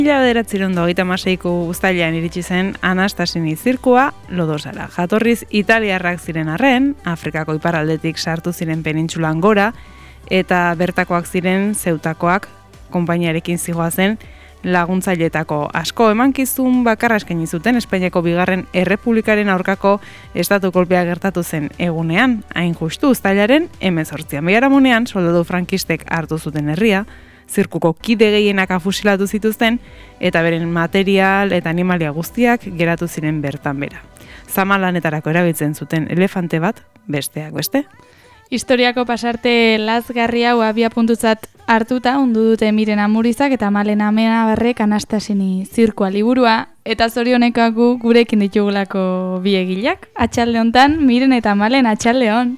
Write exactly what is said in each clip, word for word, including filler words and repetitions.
Mila bederatziehun eta hogeita hamaseiko uztailean iritsi zen Anastasini zirkua Lodosara. Jatorriz italiarrak ziren arren, Afrikako iparraldetik sartu ziren penintsulan gora, eta bertakoak ziren zeutakoak konpainiarekin zihoazen laguntzailetako asko. Emankizun bakarra eskaini zuten Espainiako bigarren errepublikaren aurkako estatu kolpea gertatu zen egunean, hain justu uztailaren hemezortzian. Biharamunean soldadu frankistek hartu zuten herria, zirkuko kide gehienak afusilatu zituzten eta beren material eta animalia guztiak geratu ziren bertan bera. Zama lanetarako erabiltzen zuten elefante bat, besteak beste. Historiako pasarte lazgarri hau abiapuntutzat hartuta undu dute Miren Amurizak eta Malen Amenabarrek Anastasini zirkua liburua, eta zorionekagu gurekin ditugulako bi egileak. Atxalde hontan, Miren eta Malen, atxalde hon.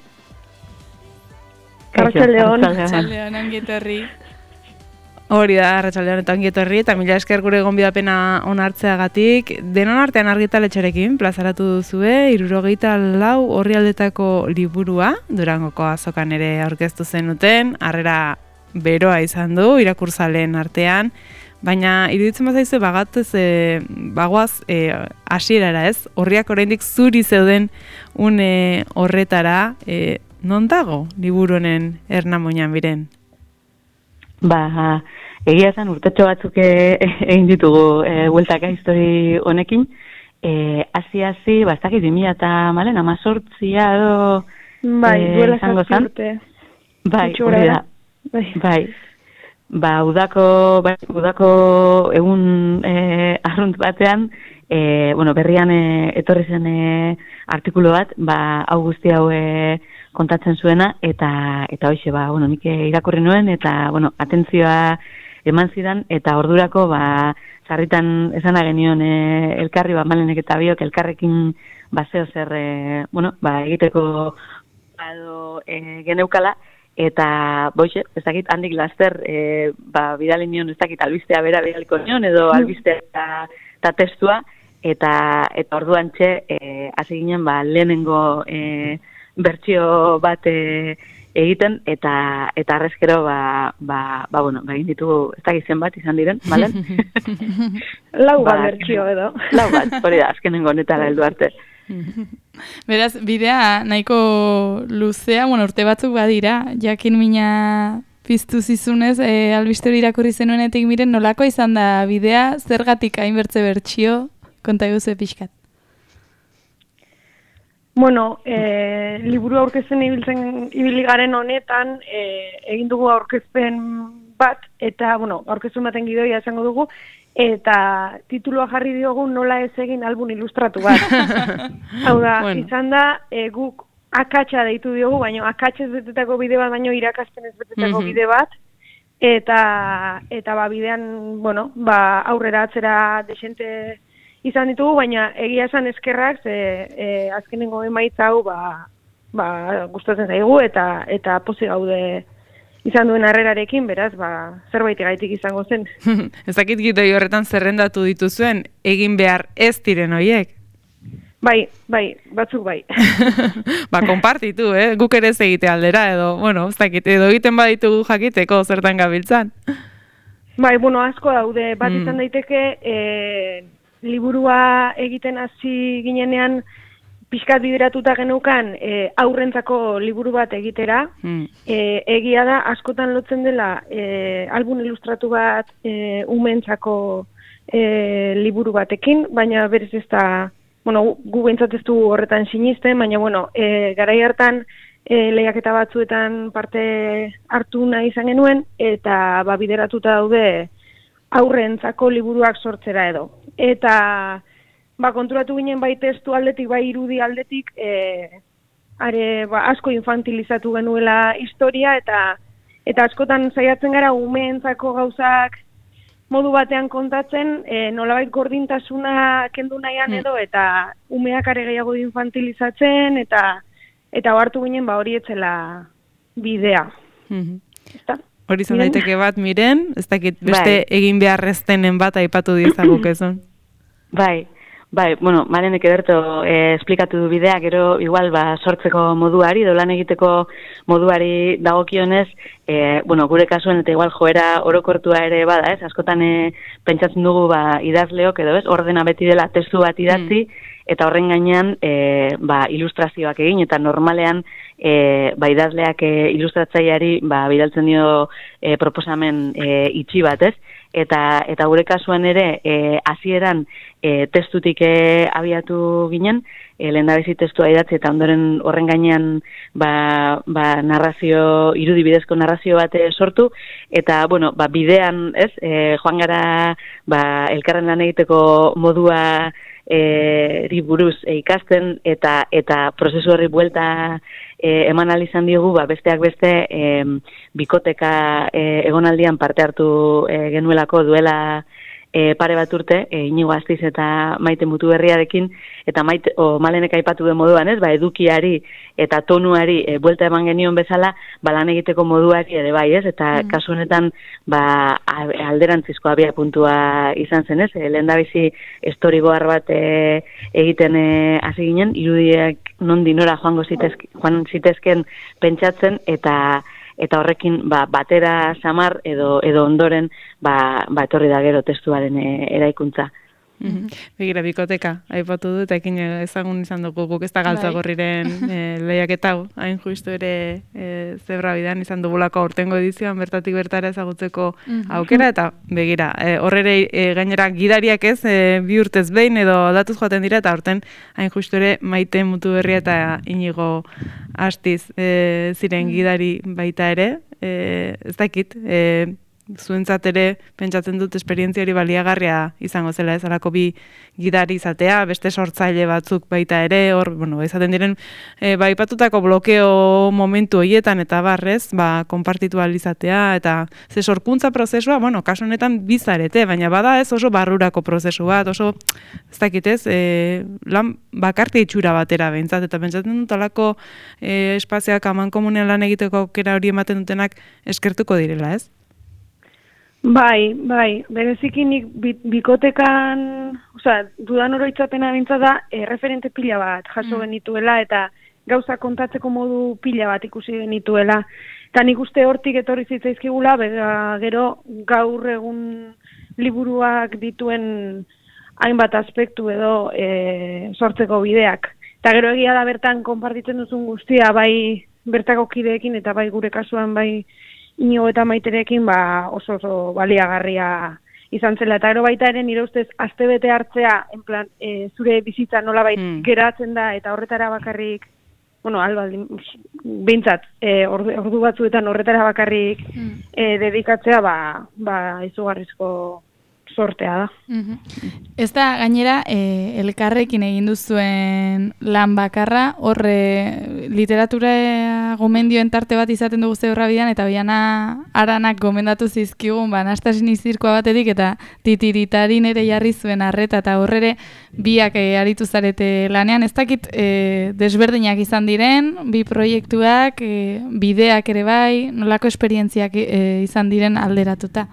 Atxalde hon. Atxalde hon, ongetorri. Hori da, arratsaldean eta ongi etorri, eta mila esker gure gonbidapena onartzeagatik. Denon artean argitaletxarekin plazaratu duzue, hirurogeita lau orrialdetako liburua, Durangoko azokan ere aurkeztu zenuten, harrera beroa izan du, irakurzaleen artean, baina iruditzen bazaizu bagatez, e, bagoaz e, hasierara ez, horriak oraindik zuri zeuden une horretara, e, non dago liburu honen Ernamoinan Miren? Ba, egia esan urtetxo batzuk egin ditugu e, bueltaka histori honekin. E, Hasi-hasi, ba, ez dakit, bi mila eta malen, amazortzia edo bai, duela zazpi urte. Bai, hori da. Bai. bai. Ba, udako, bai, udako egun e, arrunt batean, e, bueno, berrian e, etorri zen e, artikulu bat, ba, hau guzti hau e, kontatzen zuena, eta eta hoxe, ba, bueno, nik irakurri nuen, eta, bueno, atentzioa eman zidan, eta ordurako, ba, sarritan esana genion e, elkarri, ba, Malenek eta biok elkarrekin, ba, zeo zer, e, bueno, ba, egiteko edo e, geneukala, eta, boixe, ez dakit, handik laster, e, ba, bidali nion, ez dakit, albistea bera bidaliko nion, edo albistea eta, eta testua, eta, eta orduan txe, e, hasi ginen, ba, lehenengo, e, bertsio bat e, egiten, eta eta arrezkero ba, ba, ba, bueno, ba, egin ditugu, ez dakit zenbat izan diren, balen? Lau bat ba, bertsio edo. Lau bat, hori da, azkenengo honetara heldu arte. Beraz, bidea nahiko luzea, bueno, urte batzuk badira, jakin mina piztu zizunez, e, albistori irakurri zenuenetik Miren, nolako izan da bidea, zergatik hainbertze bertsio, konta eguze pixkat. Bueno, e, liburu aurkezten ibiltzen ibili garen honetan, e, egin dugu aurkezpen bat, eta, bueno, aurkezpen baten gidoia esango dugu, eta titulua jarri diogu nola ez egin album ilustratu bat. Hau da, bueno. Izan da, e, guk akatsa deitu diogu, baina akatsez betetako bide bat, baina irakaspen ez betetako mm-hmm. bide bat, eta, eta ba, bidean, bueno, ba, aurrera atzera desente izan ditugu, baina egia esan eskerrak, ze e, azkenengo emaitza hau ba, ba, gustatzen zaigu eta eta pozik gaude izan duen harrerarekin, beraz, ba, zerbait gaitik izango zen. Ez dakit gidoi horretan zerrendatu dituzuen, egin behar ez diren horiek? Bai, bai, batzuk bai. Ba, konpartitu, eh? Guk ere ez egite aldera, edo, bueno, ez dakit, edo egiten baditugu jakiteko zertan gabiltzan. Bai, bueno, asko daude, bat mm. izan daiteke, e, liburua egiten hasi ginenean pixkat bideratuta genukan e, aurrentzako liburu bat egitera. Mm. E, egia da, askotan lotzen dela e, album ilustratu bat e, umentzako e, liburu batekin, baina berez ez da, bueno, gu behintzat ez du horretan sinisten, baina, bueno, e, garai hartan e, lehiaketa batzuetan parte hartu nahi izan genuen, eta ba, bideratuta daude aurrentzako liburuak sortzera edo. Eta ba, konturatu ginen bai testu aldetik, bai irudi aldetik, e, are, ba, asko infantilizatu genuela historia, eta eta askotan saiatzen gara umeentzako gauzak modu batean kontatzen, e, nolabait gordintasuna kendu nahian edo, eta umeak are gehiago infantilizatzen, eta eta hartu ginen ba, hori etzela bidea. Mm-hmm. Eta? Hori izan daiteke bat, Miren, ez dakit beste bai. Egin beharreztenen bat aipatu diezaguk ezun. Bai, bai, bueno, Malenek ederto eh, esplikatu du bidea, gero igual ba, sortzeko moduari, dolan egiteko moduari dagokionez, e, bueno, gure kasuen eta igual joera orokortua ere bada, ez? Askotan e, pentsatzen dugu ba, idazleok edo, ez? Ordena beti dela testu bat idatzi, mm. eta horren gainean e, ba, ilustrazioak egin, eta normalean e, ba, idazleak e, ilustratzaileari ba, bidaltzen dio e, proposamen e, itxi bat, ez? Eta, eta gure kasuan ere, e, hasieran e, testutik e, abiatu ginen, e, lehendabizi testua idatzi eta ondoren horren gainean ba, ba, narrazio, irudibidezko narrazio bat sortu, eta, bueno, ba, bidean, ez, e, joan gara ba, elkarren lan egiteko modua e, buruz e, ikasten, eta, eta prozesu horri buelta E, eman alizan diogu, ba, besteak beste e, bikoteka e, egonaldian parte hartu e, genuelako duela e, pare bat urte, e, Inigo Astiz eta Maite Mutuberriarekin, eta Maite, o, Malenek aipatu den moduan, ez, ba, edukiari eta tonuari e, buelta eman genion bezala, ba, lan egiteko moduari ere bai, ez, eta mm. kasu honetan ba, alderantzizko abia puntua izan zen, ez, e, lehendabizi storyboard bat e, egiten hasi e, ginen, irudiak nondi nora joango zitezke, joan zitezken pentsatzen, eta eta horrekin ba, batera samar edo edo ondoren ba, ba etorri da gero testuaren e, eraikuntza. Mm-hmm. Begira, bikoteka, aipatu dut, ekin ezagun izan dugu guk ez da galtzagorriren e, lehiaketa hau, hain justu ere e, zebra bidan izan dugulako aurtengo edizioan bertatik bertara ezagutzeko mm-hmm. aukera, eta begira, e, horrere e, gainera gidariak ez, e, bi urtez behin edo datuz joaten dira, eta aurten hain justu ere Maite Mutuberria eta Inigo Astiz e, ziren gidari baita ere, e, ez dakit, e, zuentzat ere pentsatzen dut esperientziari baliagarria izango zela, ez alako bi gidari izatea, beste sortzaile batzuk baita ere, hor, bueno, izaten diren e, ba, ipatutako blokeo momentu horietan eta barrez, ba, konpartitu izatea, eta ze sorkuntza prozesua, bueno, kasu honetan bizarete, baina bada ez oso barrurako prozesu bat, oso, ez dakit ez, e, lan bakarte itxura batera behintzat, eta pentsatzen dut alako e, espazioak aman komunean lan egiteko aukera hori ematen dutenak eskertuko direla, ez? Bai, bai, bereziki nik bikotekan, osea, dudan oroitzapena bintza da, e, referente pila bat jaso mm. genituela, eta gauza kontatzeko modu pila bat ikusi genituela. Eta nik uste hortik etorri zitzaizkigula, bera, gero gaur egun liburuak dituen hainbat aspektu edo e, sortzeko bideak. Eta gero egia da bertan konpartitzen duzun guztia, bai bertako kideekin eta bai gure kasuan bai Inigo eta Maiterekin ba, oso oso baliagarria izan zela. Eta gero baita ere nire ustez astebete hartzea, en plan, e, zure bizitza nolabait mm. geratzen da eta horretara bakarrik, bueno, albaldin, behintzat, e, ordu, ordu batzuetan horretara bakarrik mm. e, dedikatzea, ba, ba izugarrizko sortea da. Mm-hmm. Ez da, gainera, e, elkarrekin egin duzuen lan bakarra, horre literatura gomendioen tarte bat izaten dugu Zebra bidan, eta biana aranak gomendatu zizkigun, ba, Anastasini zirkoa baterik, eta titiritarin ere jarri zuen arreta, eta horrere biak e, aritu zarete lanean. Ez dakit e, desberdinak izan diren, bi proiektuak, e, bideak ere bai, nolako esperientziak e, izan diren alderatuta?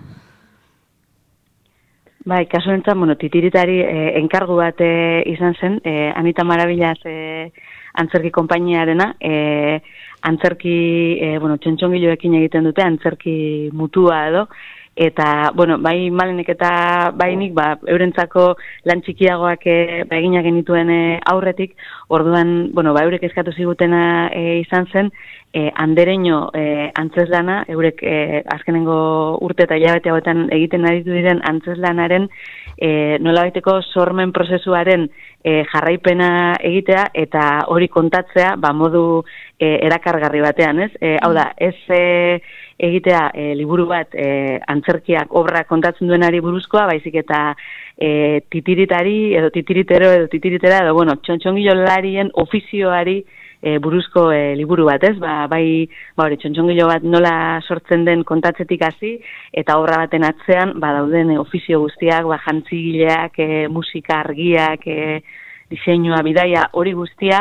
Bai, kasu honetan, bueno, titiritari eh, enkargu bat eh, izan zen, eh, Anita Marabillas eh, antzerki konpainiarena, eh, antzerki, eh, bueno, txontxongiloekin egiten dute, antzerki mutua edo, eta, bueno, bai Malenek eta bainik, ba, eurentzako lan txikiagoak eh, ba, eginak genituen eh, aurretik, orduan, bueno, ba, eurek eskatu zigutena eh, izan zen, E, andereño e, antzeslana, eurek e, azkenengo urte eta hilabete hauetan egiten aritu diren antzeslanaren e, nolabaiteko sormen prozesuaren e, jarraipena egitea eta hori kontatzea ba, modu e, erakargarri batean, ez? E, hau da, ez e, egitea e, liburu bat e, antzerkiak obra kontatzen duenari buruzkoa, baizik eta e, titiritari edo titiritero edo titiritera edo, bueno, txontxongilolarien ofizioari E, buruzko e, liburu bat, ez? Ba, bai, ba, hori, txontxongilo bat nola sortzen den kontatzetik hasi eta obra baten atzean, ba, dauden e, ofizio guztiak, ba, jantzigileak, e, musika, argiak, e, diseinua, bidaia, hori guztia,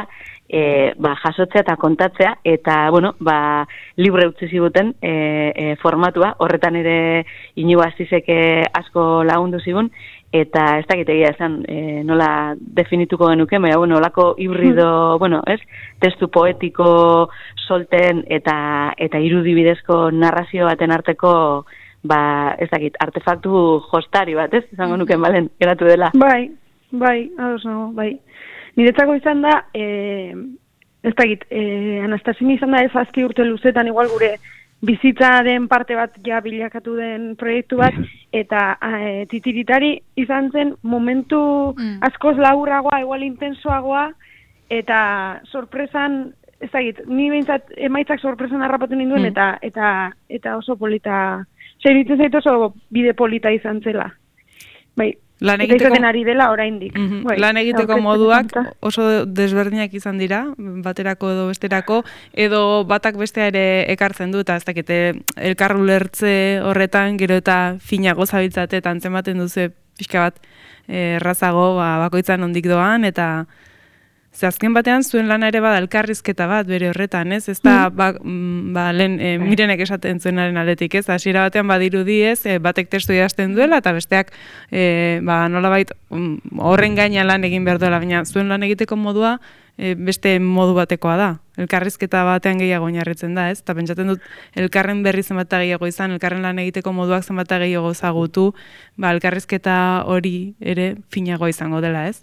e, ba, jasotzea eta kontatzea, eta, bueno, ba, libre utzi ziguten e, e, formatua, horretan ere Inigo Astizek asko lagundu zigun, eta ez dakit egia esan e, nola definituko genuke, baina, bueno, olako hibrido, bueno, ez, testu poetiko solten eta eta irudibidezko narrazio baten arteko, ba, ez dakit, artefaktu jostari bat, ez, izango nuke balen, geratu dela. Bai, bai, ados nago, bai. Niretzako izan da, e, ez dakit, e, Anastasini izan da ez azki urte luzetan igual gure bizitzaren parte bat ja bilakatu den proiektu bat, eta e, titiritari izan zen momentu mm. askoz laburragoa, igual intensoagoa, eta sorpresan, ez dakit, ni behintzat emaitzak sorpresan harrapatu ninduen, mm. eta, eta, eta oso polita, zeiritzen zait oso bide polita izan zela. Bai, lan eta izaten ari dela oraindik. Mm-hmm. Bai, lan egiteko moduak oso desberdinak izan dira, baterako edo besterako, edo batak bestea ere ekartzen du, eta ez dakite elkar ulertze horretan, gero eta finago zabiltzate, eta antzematen duzu pixka bat errazago, ba, bakoitzan ondik doan, eta ze azken batean zuen lana ere bada elkarrizketa bat bere horretan, ez? Ez da, ba, ba, lehen e, Mirenek esaten zuenaren aldetik, ez? Hasiera batean badirudi ez, e, batek testu idazten duela, eta besteak e, ba, nolabait um, horren gaina lan egin behar duela, baina zuen lan egiteko modua e, beste modu batekoa da. Elkarrizketa batean gehiago oinarritzen da, ez? Eta pentsatzen dut elkarren berri zenbata gehiago izan, elkarren lan egiteko moduak zenbata gehiago zagutu, ba, elkarrizketa hori ere finago izango dela, ez?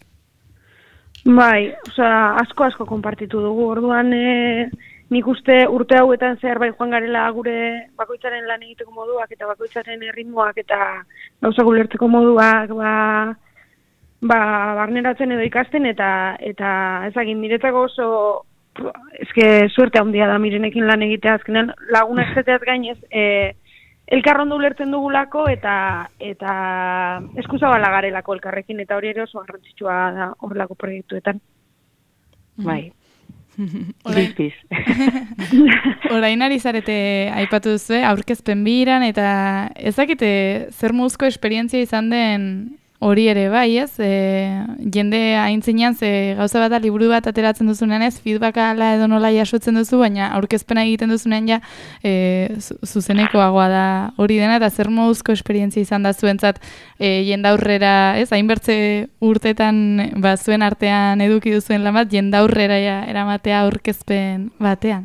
Bai, osea, asko-asko konpartitu dugu. Orduan, e, nik uste urte hauetan zehar bai joan garela gure bakoitzaren lan egiteko moduak eta bakoitzaren erritmoak eta gauzak ulertzeko moduak ba, ba, barneratzen edo ikasten eta eta ezagin niretzako oso eske suerte handia da Mirenekin lan egitea azkenan laguna ezeteaz gainez e, elkarrondo ulertzen dugulako eta eta eskuzabala garelako elkarrekin eta hori ere oso garrantzitsua da horrelako proiektuetan. Bai. Bizpiz. Orain ari zarete aipatu duzue aurkezpen biran eta ezakite zer moduzko esperientzia izan den hori ere bai, ez? E, jende aintzinean ze gauza bat da liburu bat ateratzen duzunean ez, feedbacka ala edo nola jasotzen duzu, baina aurkezpena egiten duzunean ja e, zuzenekoagoa da hori dena, eta zer moduzko esperientzia izan da zuentzat e, jendaurrera, ez? Hainbertze urtetan ba, zuen artean eduki duzuen lan bat, jendaurrera ja, eramatea aurkezpen batean.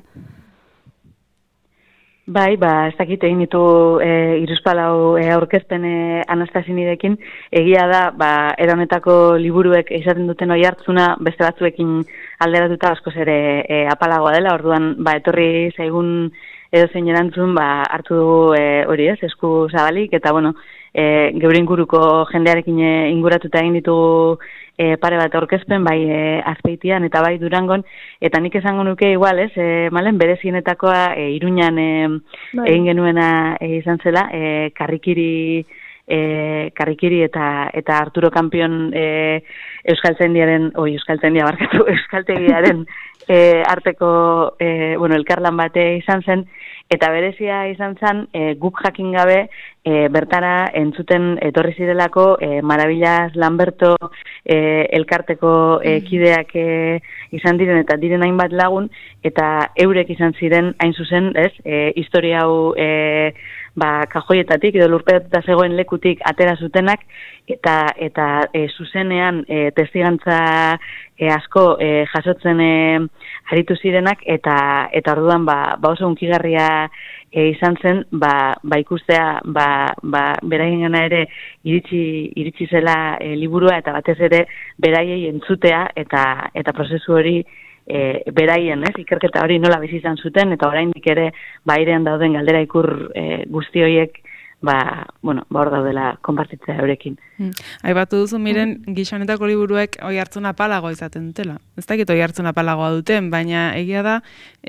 Bai, ba, ez dakit egin ditu e, iruzpalau e, aurkezpen e, Anastasinirekin, egia da, ba, era honetako liburuek izaten duten oi hartzuna beste batzuekin alderatuta askoz ere e, apalagoa dela, orduan, ba, etorri zaigun edo zein erantzun, ba, hartu dugu e, hori ez, esku zabalik, eta, bueno, e, geure inguruko jendearekin e, inguratuta egin ditugu e, pare bat aurkezpen, bai e, Azpeitian eta bai Durangon, eta nik esango nuke igual, ez, e, malen berezienetakoa e, Iruñan e, egin genuena e, izan zela, e, karrikiri, e, karrikiri eta eta Arturo Kampion e, Euskaltzaindiaren, oi, Euskaltzaindia barkatu, Euskaltegiaren e, arteko, e, bueno, elkarlan bate izan zen, eta berezia izan zen, e, guk jakin gabe, e, bertara entzuten etorri zirelako e, Maravillas Lamberto e, elkarteko e, kideak e, izan diren eta diren hainbat lagun, eta eurek izan ziren hain zuzen, ez, e, historia hau e, ba, kajoietatik edo lurperatuta zegoen lekutik atera zutenak, eta eta e, zuzenean e, testigantza e, asko e, jasotzen e, aritu zirenak, eta eta orduan ba, ba oso hunkigarria e, izan zen, ba, ba ikustea ba, ba, beraien ere iritsi, iritsi zela e, liburua, eta batez ere beraiei entzutea, eta eta prozesu hori E, beraien, ez, ikerketa hori nola bizi izan zuten, eta oraindik ere bairean dauden galdera ikur e, guzti horiek ba, bueno, ba hor daudela konpartitzea eurekin. Hmm. Aipatu duzu Miren, gixonetako liburuek oi hartzun apalagoa izaten dutela. Ez dakit oi hartzun apalagoa duten, baina egia da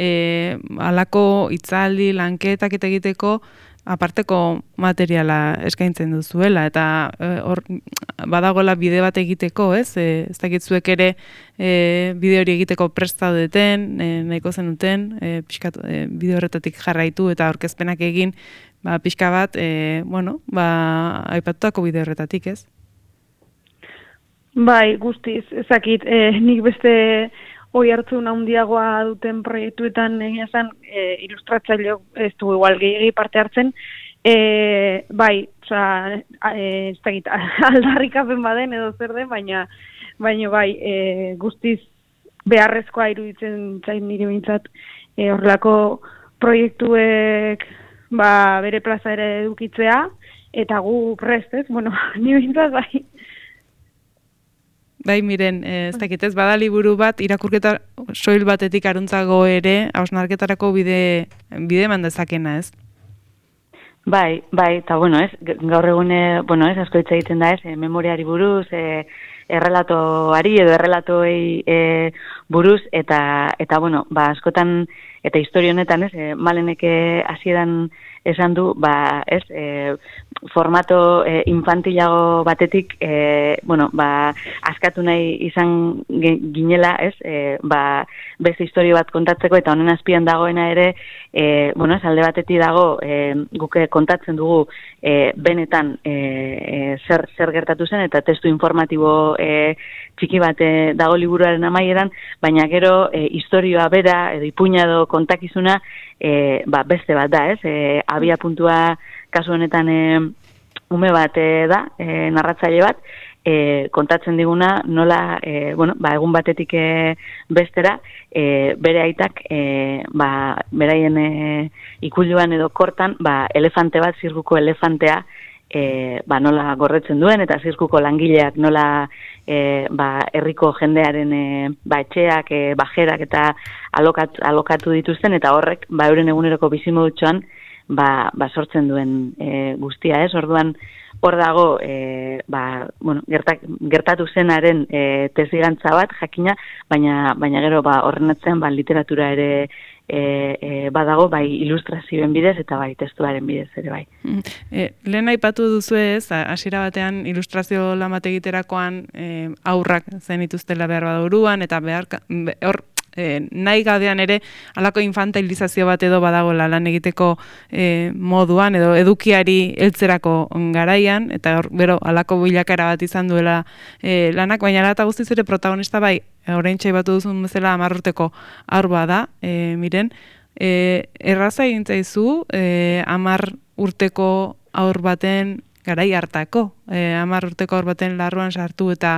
e, alako hitzaldi, lanketak eta egiteko aparteko materiala eskaintzen duzuela, eta hor e, badagoela bide bat egiteko, ez? E, ez dakit zuek ere e, bide hori egiteko presta duten, e, nahiko zenuten, e, pixkat, e, bide horretatik jarraitu eta aurkezpenak egin, ba, pixka bat, e, bueno, ba, aipatutako bide horretatik, ez? Bai, guztiz, ezakit, e, nik beste oi hartzun handiagoa duten proiektuetan egia zen, e, ilustratzaile ez du igual gehiagi parte hartzen, e, bai, oza, e, ez dakit, aldarrikapen baden edo zer den, baina, baina bai, e, guztiz beharrezkoa iruditzen zain nire bintzat, e, horrelako proiektuek ba, bere plaza ere edukitzea, eta gu prest, ez? Bueno, nire bintzat bai. Bai, miren, ez dakit ez, bada liburu bat, irakurketa soil batetik aruntzago ere, hausnarketarako bide, bide mandezakena, ez? Bai, bai, eta bueno, ez, gaur egune, bueno, ez, asko hitz egiten da, ez, memoriari buruz, e, errelatoari edo errelatoei e, buruz, eta, eta bueno, ba, askotan, eta historia honetan, ez, e, Maleneke hasieran esan du, ba, ez, e, formato e, infantilago batetik, e, bueno, ba, askatu nahi izan ginela, ez, e, ba, beste historia bat kontatzeko, eta honen azpian dagoena ere, e, bueno, ez, alde batetik dago, e, guke kontatzen dugu, e, benetan e, e, zer, zer gertatu zen, eta testu informatibo e, txiki bat e, dago liburuaren amaieran, baina gero e, historioa bera, edo ipuina edo kontakizuna, e, ba, beste bat da, ez, e, abia puntua kasu honetan e, ume bat e, da, e, narratzaile bat, e, kontatzen diguna nola, e, bueno, ba, egun batetik e, bestera, e, bere aitak, e, ba, beraien e, ikuluan edo kortan, ba, elefante bat, zirkuko elefantea, e, ba, nola gorretzen duen, eta zirkuko langileak nola e, ba, herriko jendearen e, ba, etxeak, e, bajerak eta alokat, alokatu dituzten, eta horrek, ba, euren eguneroko bizimodutxoan, ba, ba, sortzen duen e, guztia, ez? Orduan, hor dago, e, ba, bueno, gertak, gertatu zenaren e, tesigantza bat, jakina, baina, baina gero, ba, horren atzean, ba, literatura ere e, e, badago, bai ilustrazioen bidez, eta bai testuaren bidez ere, bai. E, lehen aipatu duzu ez, hasiera batean ilustrazio lan bat egiterakoan e, aurrak zenituztela behar baduruan, eta behar, hor, E, nahi gabean ere halako infantilizazio bat edo badagoela lan egiteko e, moduan edo edukiari heltzerako garaian, eta hor, bero, halako bilakara bat izan duela e, lanak, baina ala eta guztiz ere protagonista bai, oraintxe batu duzun bezala hamar urteko haur bada, e, miren, e, erraza egin zaizu e, hamar urteko haur baten garai hartako, e, hamar urteko haur baten larruan sartu eta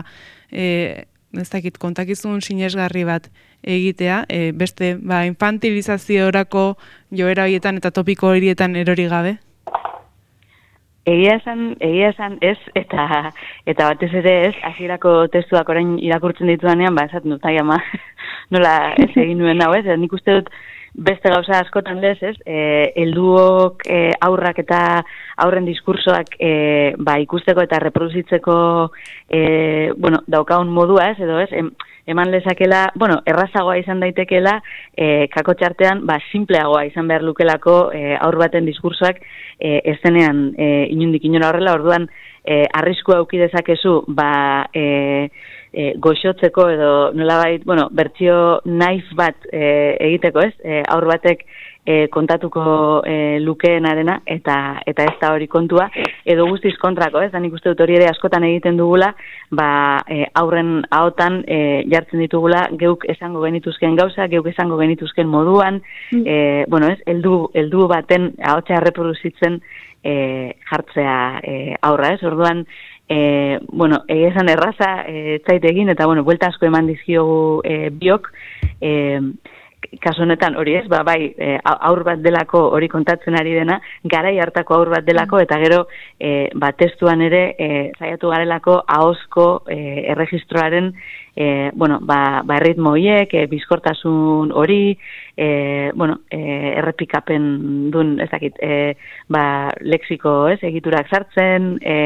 e, ez dakit, kontakizun sinesgarri bat egitea, e, beste ba, infantilizaziorako joera horietan eta topiko horietan erori gabe? Egia esan, egia esan ez, eta eta batez ere ez, hasierako testuak orain irakurtzen ditudanean, ba, esaten dut, ai ama, nola ez egin nuen hau, ez, nik uste dut beste gauza askotan lez, ez, e, helduok e, aurrak eta aurren diskursoak e, ba, ikusteko eta reproduzitzeko e, bueno, daukaun modua, ez, edo ez, em, eman lezakela, bueno, errazagoa izan daitekela, e, kako txartean, ba, simpleagoa izan behar lukelako e, aur baten diskursoak e, ezenean e, inundik inora horrela, orduan e, arriskua auki dezakezu, ba, e, e, goxotzeko edo nolabait, bueno, bertsio naif bat e, egiteko, ez? E, aur batek e, kontatuko e, lukeenarena eta eta ez da hori kontua, edo guztiz kontrako, ez? Da nik uste dut hori ere askotan egiten dugula, ba, e, aurren ahotan e, jartzen ditugula geuk esango genituzken gauza, geuk esango genituzken moduan, mm. e, bueno, ez? Heldu heldu baten ahotsa reproduzitzen e, jartzea e, aurra, ez? Orduan, E, bueno, egizan erraza e, zaite egin, eta bueno, buelta asko eman dizkiogu e, biok, e, kasu honetan hori ez, ba, bai, e, aur bat delako hori kontatzen ari dena, garai hartako aur bat delako, eta gero e, ba, testuan ere e, saiatu garelako ahozko e, erregistroaren e, bueno, ba, ba, erritmo horiek, e, bizkortasun hori, e, bueno, e, errepikapen dun, ez dakit, e, ba, lexiko, ez, egiturak sartzen, e,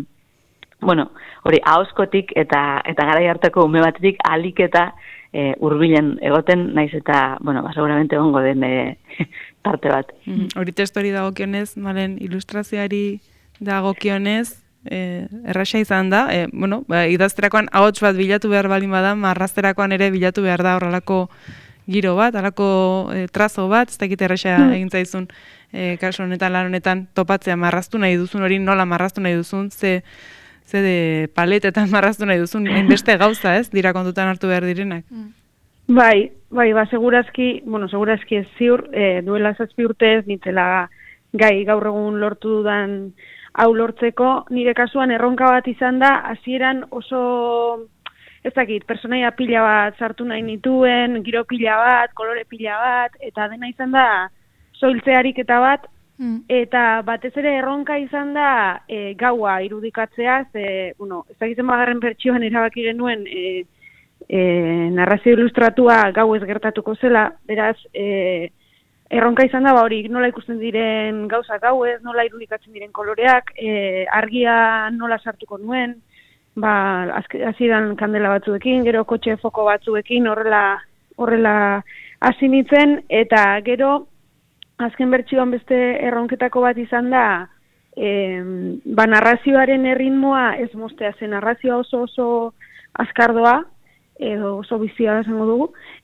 bueno, hori ahozkotik eta eta garai hartako ume batetik alik eta e, hurbilen egoten naiz eta, bueno, ba, seguramente egongo den e, parte bat. Mm-hmm. Hori testori dagokionez, Malen, ilustrazioari dagokionez, e, erraxa izan da, e, bueno, ba, idazterakoan ahots bat bilatu behar balin bada, marrazterakoan ere bilatu behar da horrelako giro bat, halako e, trazo bat, ez dakit erraxa mm. egin zaizun e, kasu honetan, lan honetan topatzea marraztu nahi duzun, hori nola marraztu nahi duzun, ze ze de paletetan marraztu nahi duzun, beste gauza, ez, dira kontutan hartu behar direnak. Mm. Bai, bai, ba, segurazki, bueno, segurazki ez ziur, e, duela zazpi urtez, nitzela gai gaur egun lortu dudan hau lortzeko, nire kasuan erronka bat izan da, hasieran oso, ez dakit, personaia pila bat sartu nahi nituen, giro pila bat, kolore pila bat, eta dena izan da, soiltzearik eta bat, mm. eta batez ere erronka izan da, e, gaua irudikatzea, ze, bueno, ez dakit zenbagarren pertsioan erabaki genuen, e, E, narrazio ilustratua gau ez gertatuko zela, beraz, e, erronka izan da, ba, hori, nola ikusten diren gauza gau ez, nola irudikatzen diren koloreak, e, argia nola sartuko nuen, ba, hasieran kandela batzuekin, gero kotxe foko batzuekin, horrela, horrela hasi nintzen, eta gero, azken bertsioan beste erronketako bat izan da, e, ba, narrazioaren erritmoa ez mostea zen, narrazioa oso oso azkardoa, edo oso bizia esango dugu,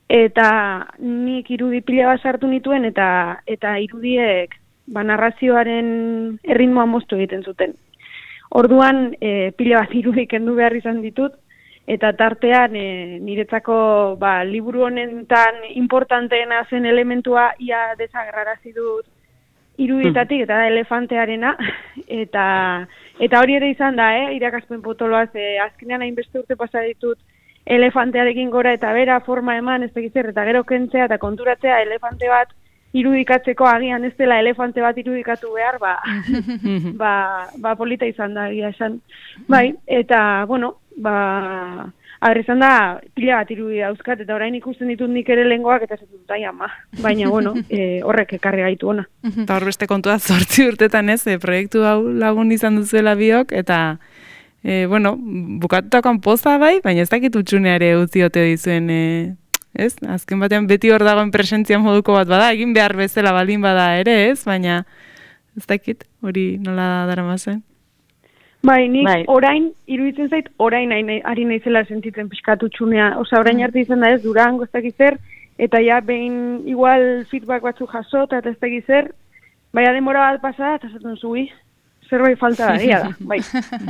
eta nik irudi pila bat sartu nituen, eta eta irudiek ba, narrazioaren erritmoa moztu egiten zuten. Orduan, e, pila bat irudi kendu behar izan ditut, eta tartean e, niretzako ba, liburu honetan importanteena zen elementua ia desagerrarazi dut irudietatik, eta da elefantearena, eta, eta hori ere izan da, eh, irakaspen potoloaz, e, azkenean hainbeste urte pasa ditut, elefantearekin gora eta bera forma eman, ez dakizer, eta gero kentzea eta konturatzea elefante bat irudikatzeko agian ez dela elefante bat irudikatu behar, ba, ba, ba polita izan da, egia esan. Bai, eta, bueno, ba, aber izan da, pila bat irudi dauzkat, eta orain ikusten ditut nik ere lengoak, eta ez dut ai ama. Baina, bueno, e, horrek ekarri gaitu ona. Eta hor beste kontua zortzi urtetan ez, e, proiektu hau lagun izan duzuela biok, eta E, bueno, bukatutakoan poza bai, baina ez dakit utxuneare utziote dizuen, e, ez? Azken batean beti hor dagoen presentzia moduko bat bada, egin behar bezala baldin bada ere, ez? Baina ez dakit, hori nola daramazen? Bai, nik bai. Orain, iruditzen zait, orain ari naizela sentitzen pixkatu txunea. Osa, orain arte izan da ez, Durango ez dakiz zer, eta ja behin igual feedback batzu jaso, eta ez dakiz zer, baina denbora bat pasada, eta zaten zui, zerbait falta da, ia da, bai.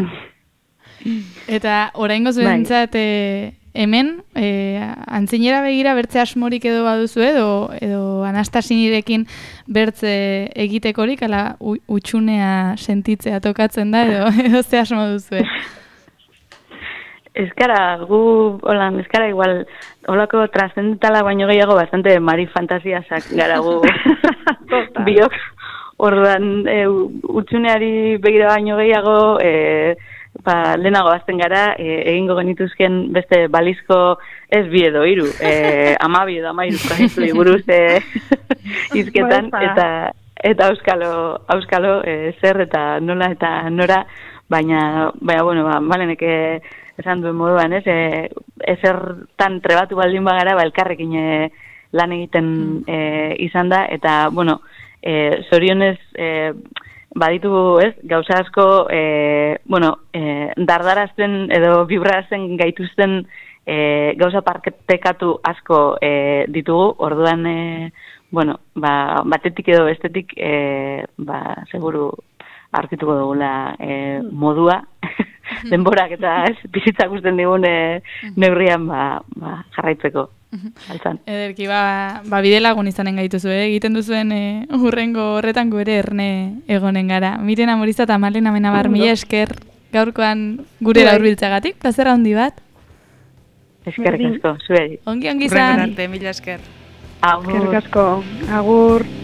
Eta oraingo zuentzat e, hemen, e, antzinera begira bertze asmorik edo baduzu edo, edo Anastasirekin bertze egitekorik, ala utxunea sentitzea tokatzen da edo, edo ze asmo duzu? Eskara, gu, holan, eskara igual, holako trascendentala baino gehiago bastante mari fantasiasak gara gu biok. Orduan, e, utxuneari begira baino gehiago, e, ba, lehenago azten gara, e, egingo genituzken beste balizko ez bi edo hiru, e, amabi edo amairu proiektu buruz e, izketan, eta eta auskalo, auskalo e, zer eta nola eta nora, baina, baina bueno, ba, balenek esan duen moduan, ez, e, ezer tan trebatu baldin bagara, ba, elkarrekin e, lan egiten e, izan da, eta, bueno, e, zorionez, e, baditu, ez, gauza asko, e, bueno, e, dardarazten edo bibrazen gaituzten e, gauza parketekatu asko e, ditugu, orduan, e, bueno, ba, batetik edo bestetik, e, ba, seguru hartituko dugula e, modua, denborak eta ez, bizitza gusten digun e, neurrian ba, ba, jarraitzeko. Altzan. Ederki, ba, ba bide lagun izanen gaituzu, eh? Egiten duzuen e, urrengo horretan ere erne egonen gara. Miren Amoriza eta Malena Amenabar, mila esker gaurkoan gurera hurbiltzagatik, plazer handi bat. Eskerrik asko, zuei. Ongi, ongi izan. Urrengo arte, mila esker. Agur. Eskerrik asko, agur.